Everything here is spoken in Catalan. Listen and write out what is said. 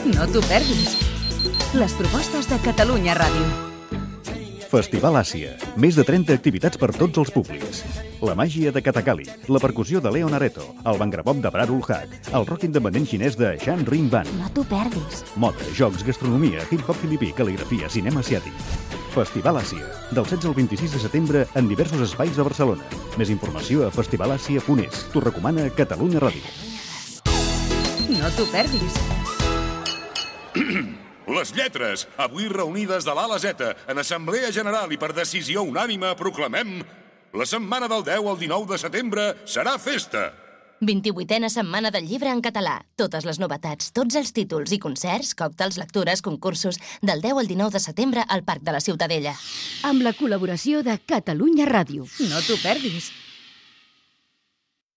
No t'ho perdis. Les propostes de Catalunya Ràdio. Festival Àsia. Més de 30 activitats per tots els públics. La màgia de Katakali, la percussió de Leon Areto, el bangrebop de Brad Ulhak, el rock independent xinès de Shan Ring Band. No t'ho perdis. Moda, jocs, gastronomia, hip-hop filipí, cal·ligrafia, cinema asiàtic. Festival Àsia, del 16 al 26 de setembre en diversos espais de Barcelona. Més informació a festivalasia.es. T'ho recomana Catalunya Ràdio. No t'ho perdis. Les lletres, avui reunides de l'A a la Z, en Assemblea General i per decisió unànime proclamem: la setmana del 10 al 19 de setembre serà festa. 28a Setmana del Llibre en català. Totes les novetats, tots els títols i concerts, còctels, lectures, concursos, del 10 al 19 de setembre al Parc de la Ciutadella. Amb la col·laboració de Catalunya Ràdio. No t'ho perdis.